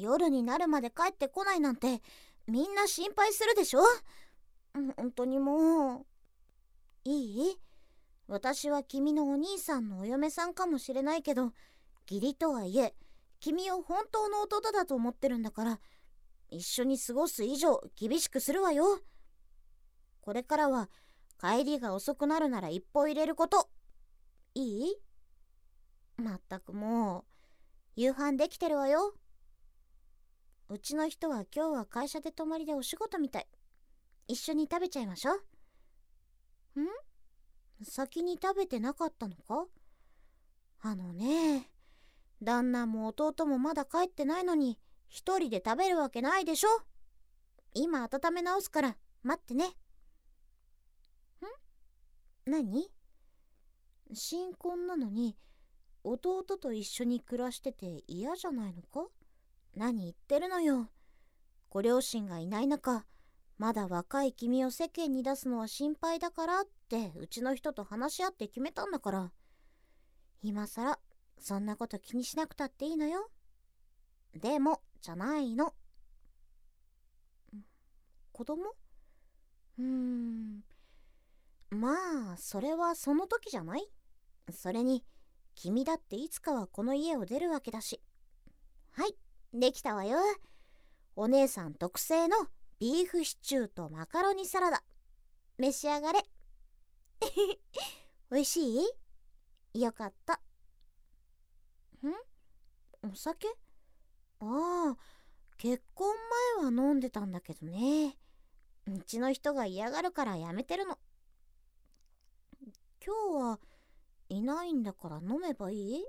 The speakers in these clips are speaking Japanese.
夜になるまで帰ってこないなんてみんな心配するでしょ。本当にもう。いい？私は君のお兄さんのお嫁さんかもしれないけど、義理とはいえ君を本当の弟だと思ってるんだから、一緒に過ごす以上厳しくするわよ。これからは帰りが遅くなるなら一歩入れること。いい？まったくもう、夕飯できてるわよ。うちの人は今日は会社で泊まりでお仕事みたい。一緒に食べちゃいましょう。先に食べてなかったのか？旦那も弟もまだ帰ってないのに一人で食べるわけないでしょ。今温め直すから待ってね。何？新婚なのに弟と一緒に暮らしてて嫌じゃないのか？何言ってるのよ。ご両親がいない中、まだ若い君を世間に出すのは心配だからってうちの人と話し合って決めたんだから、今さらそんなこと気にしなくたっていいのよ。でもじゃないの。子供？まあそれはその時じゃない？それに君だっていつかはこの家を出るわけだし。はい、できたわよ。お姉さん特製のビーフシチューとマカロニサラダ、召し上がれ。おいしい？よかった。お酒？ああ、結婚前は飲んでたんだけどね。うちの人が嫌がるからやめてるの。今日はいないんだから飲めばいい？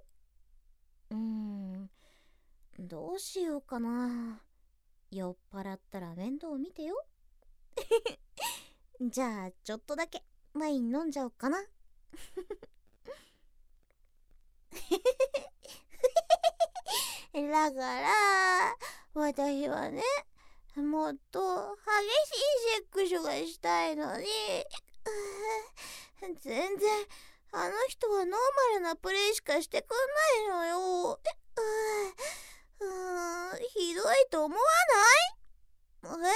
どうしようかな。酔っ払ったら面倒見てよ。じゃあちょっとだけワイン飲んじゃおうかな。だから私はね、もっと激しいセックスがしたいのに、全然あの人はノーマルなプレイしかしてくんないのよ。ひどいと思わない？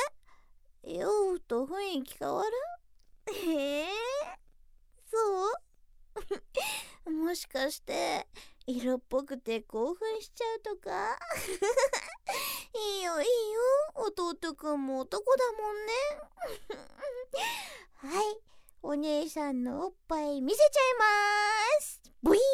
酔うと雰囲気変わる？そうもしかして色っぽくて興奮しちゃうとか？いいよいいよ、弟くんも男だもんね。はい、お姉さんのおっぱい見せちゃいます。ブイ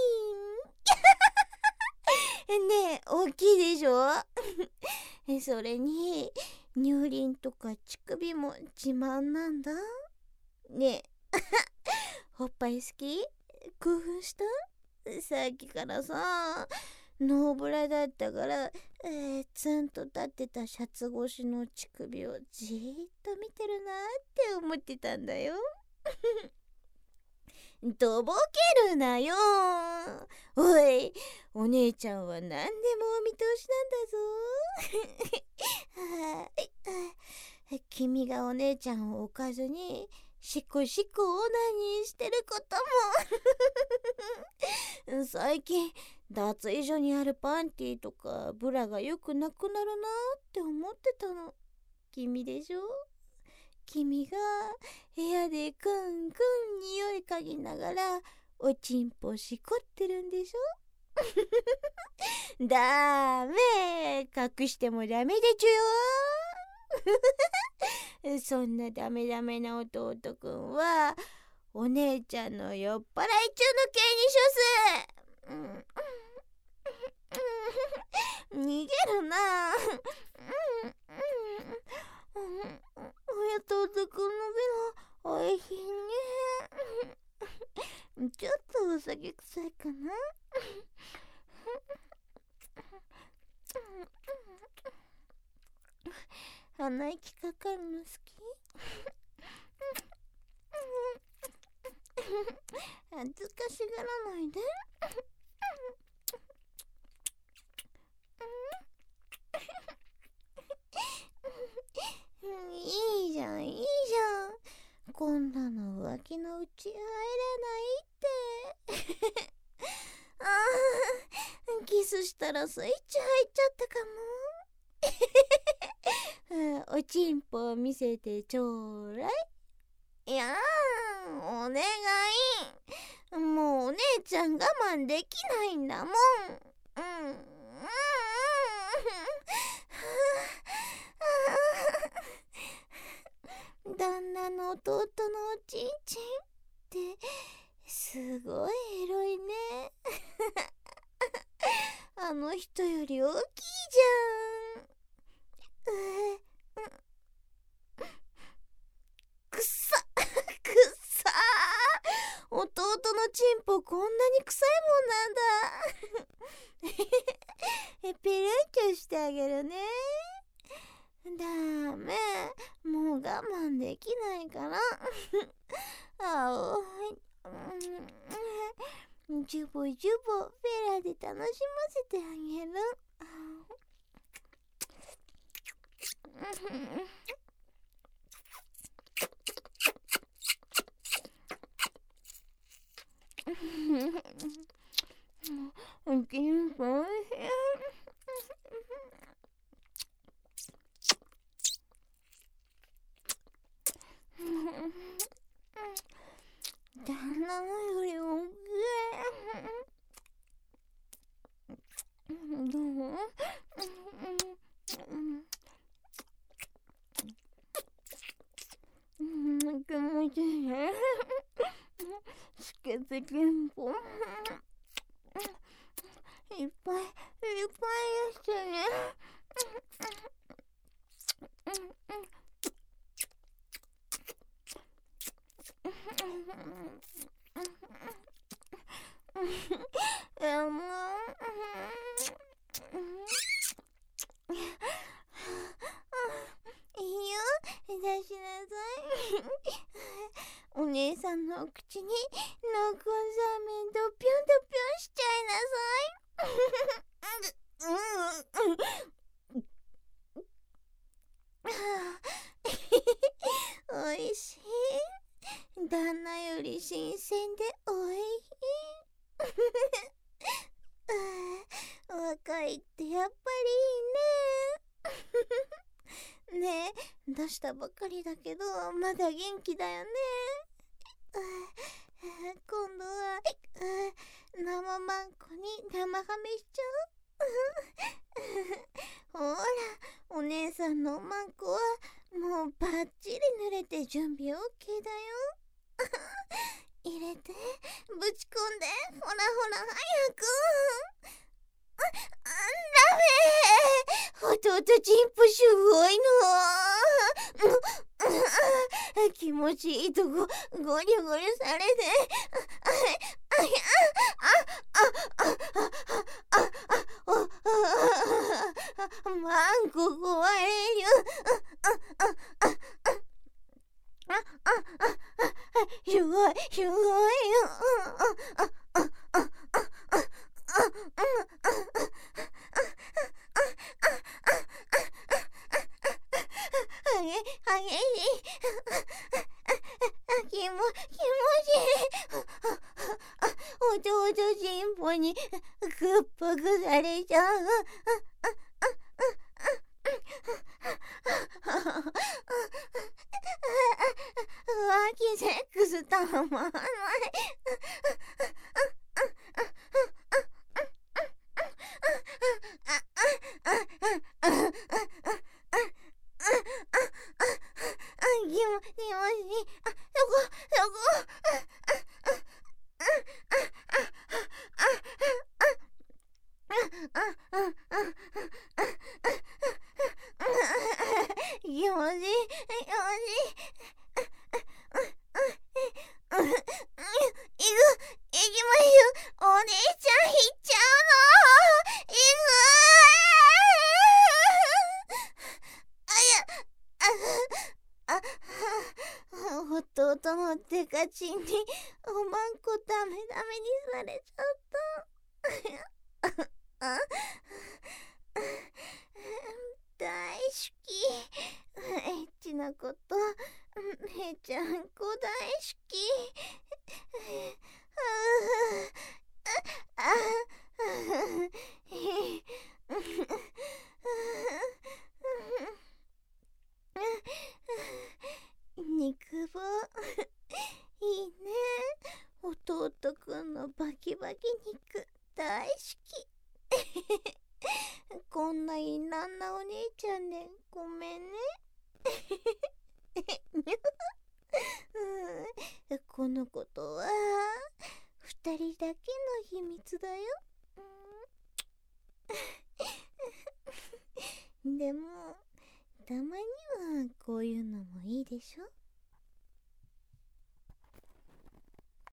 ーン。ねえ、大きいでしょ？それに乳輪とか乳首も自慢なんだ。ねえ、おっぱい好き？興奮した？さっきからさ、ノーブラだったから、ツンと立ってたシャツ越しの乳首をじーっと見てるなって思ってたんだよ。とぼけるなよ。おい、お姉ちゃんは何でもお見通しなんだぞ。君がお姉ちゃんを置かずにしこしこオナニーしてることも。最近脱衣所にあるパンティとかブラがよくなくなるなって思ってたの。君でしょ？君が部屋でくんくん匂い嗅ぎながらおちんぽしこってるんでしょ？ダメ、隠してもダメでちゅよ。そんなダメダメな弟くんはお姉ちゃんの酔っ払い中の刑に処す。逃げるな。弟くんのビラおいしいね。ちょっとお酒臭いかな。鼻息かかるの好き？恥ずかしがらないで。いいじゃんいいじゃん、こんなの浮気のうち入れないって。キスしたらスイッチ入っちゃったかも。 おちんぽを見せてちょうだい。いやー、お願い。もうお姉ちゃん我慢できないんだもん。旦那の弟のおちんちんってすごいエロいね。あの人より大きいじゃん。くっさくっさー、弟のチンポこんなに臭いもんなんだ。ペルンチョしてあげるね。ダメ、もう我慢できないからあおい、ジュボジュボフェラで楽しませてあげる。チンポおいしい。旦那のより大きい。どう？気持ちいいね。スケベチンポ。いっぱいやしてね。いいよ、出しなさい。お姉さんのお口に濃厚ザーメンドピョンドピョンしちゃいなさい。おいしい。旦那より新鮮でおいしい。若いってやっぱりいいね。ねえ、出したばかりだけどまだ元気だよね。今度は生マンコに生ハメしちゃう。ほら、お姉さんのマンコはもうバッチリ濡れて準備 OK だよ。入れてぶち込んで、ほらほら早く。ダメ、弟チンポすごいの。気持ちいいとこゴリゴリされて、マンコ壊れる。すごいすごいよ。激しい。気持ちいい。弟チンポにくっぱくされちゃう。浮気セックスたまらない。弟のデカチンにおまんこダメダメにされちゃった。大好き。エッチなこと、めちゃんこ大好き。 弟くんのバキバキ肉大好き。こんな淫乱なお姉ちゃんでごめんね。このことは二人だけの秘密だよ。でもたまにはこういうのもいいでしょ。